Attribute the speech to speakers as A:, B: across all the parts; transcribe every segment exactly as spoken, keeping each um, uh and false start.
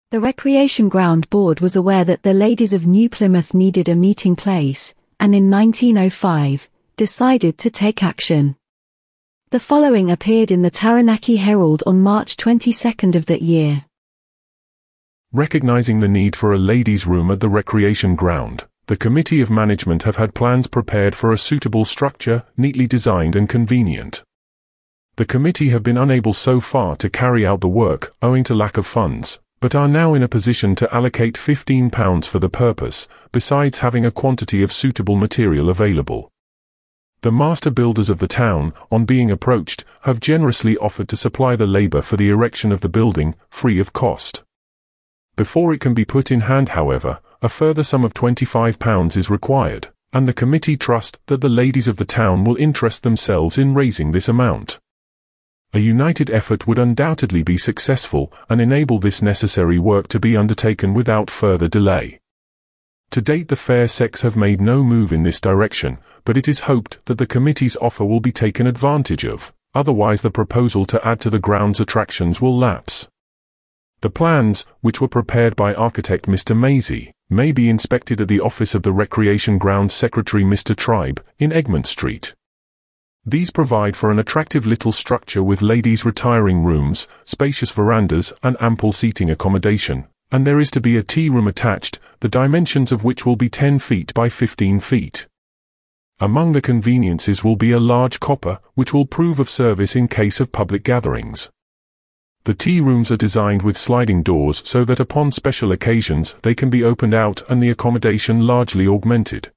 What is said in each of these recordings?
A: The Recreation Ground Board was aware that the ladies of New Plymouth needed a meeting place, and in nineteen oh five, decided to take action. The following appeared in the Taranaki Herald on March twenty-second of that year.
B: Recognizing the need for a ladies' room at the recreation ground, the Committee of Management have had plans prepared for a suitable structure, neatly designed and convenient. The committee have been unable so far to carry out the work, owing to lack of funds, but are now in a position to allocate fifteen pounds for the purpose, besides having a quantity of suitable material available. The master builders of the town, on being approached, have generously offered to supply the labour for the erection of the building, free of cost. Before it can be put in hand, however, a further sum of twenty-five pounds is required, and the committee trust that the ladies of the town will interest themselves in raising this amount. A united effort would undoubtedly be successful and enable this necessary work to be undertaken without further delay. To date, the fair sex have made no move in this direction, but it is hoped that the committee's offer will be taken advantage of, otherwise the proposal to add to the ground's attractions will lapse. The plans, which were prepared by architect Mister Maisie, may be inspected at the office of the Recreation Grounds Secretary Mister Tribe, in Egmont Street. These provide for an attractive little structure with ladies' retiring rooms, spacious verandas and ample seating accommodation, and there is to be a tea room attached, the dimensions of which will be ten feet by fifteen feet. Among the conveniences will be a large copper, which will prove of service in case of public gatherings. The tea rooms are designed with sliding doors so that upon special occasions they can be opened out and the accommodation largely augmented.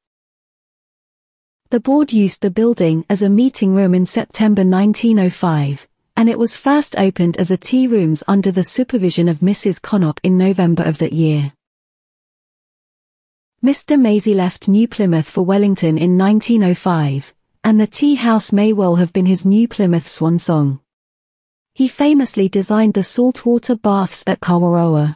A: The board used the building as a meeting room in September nineteen oh five, and it was first opened as a tea rooms under the supervision of Missus Connop in November of that year. Mister Maisie left New Plymouth for Wellington in nineteen oh five, and the tea house may well have been his New Plymouth swan song. He famously designed the saltwater baths at Kawaroa.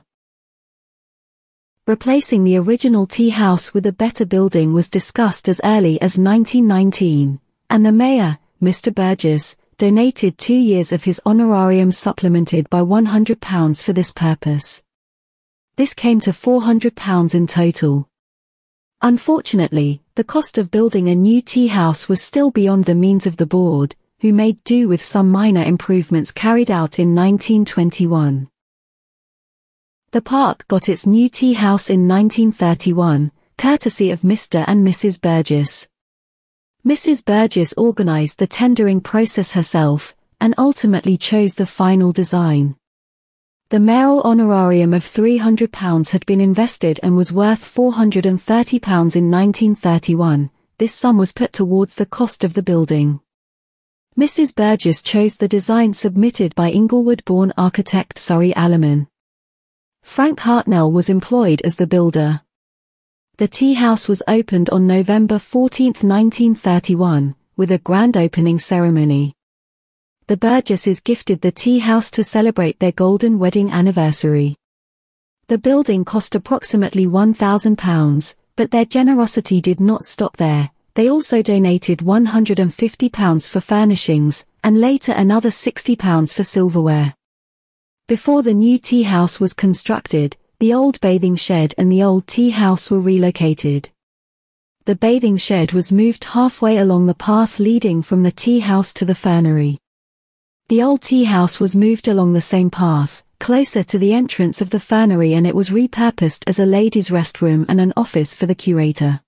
A: Replacing the original tea house with a better building was discussed as early as nineteen nineteen, and the mayor, Mister Burgess, donated two years of his honorarium supplemented by one hundred pounds for this purpose. This came to four hundred pounds in total. Unfortunately, the cost of building a new tea house was still beyond the means of the board, who made do with some minor improvements carried out in nineteen twenty-one. The park got its new tea house in nineteen thirty-one, courtesy of Mister and Missus Burgess. Missus Burgess organized the tendering process herself, and ultimately chose the final design. The mayoral honorarium of three hundred pounds had been invested and was worth four hundred thirty pounds in nineteen thirty-one. This sum was put towards the cost of the building. Missus Burgess chose the design submitted by Inglewood-born architect Surrey Alleman. Frank Hartnell was employed as the builder. The tea house was opened on November fourteenth nineteen thirty-one, with a grand opening ceremony. The Burgesses gifted the tea house to celebrate their golden wedding anniversary. The building cost approximately one thousand pounds, but their generosity did not stop there. They also donated one hundred fifty pounds for furnishings, and later another sixty pounds for silverware. Before the new tea house was constructed, the old bathing shed and the old tea house were relocated. The bathing shed was moved halfway along the path leading from the tea house to the fernery. The old tea house was moved along the same path, closer to the entrance of the fernery, and it was repurposed as a ladies' restroom and an office for the curator.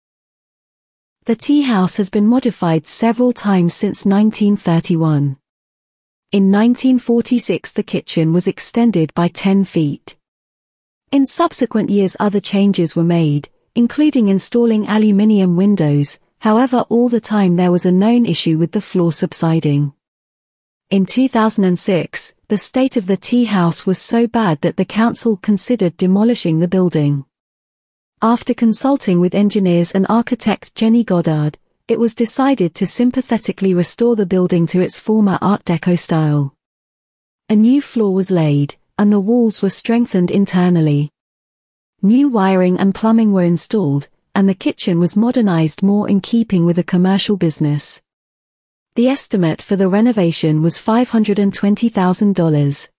A: The tea house has been modified several times since nineteen thirty-one. In nineteen forty-six the kitchen was extended by ten feet. In subsequent years other changes were made, including installing aluminium windows, however all the time there was a known issue with the floor subsiding. In two thousand six, the state of the tea house was so bad that the council considered demolishing the building. After consulting with engineers and architect Jenny Goddard, it was decided to sympathetically restore the building to its former Art Deco style. A new floor was laid, and the walls were strengthened internally. New wiring and plumbing were installed, and the kitchen was modernized more in keeping with a commercial business. The estimate for the renovation was five hundred twenty thousand dollars.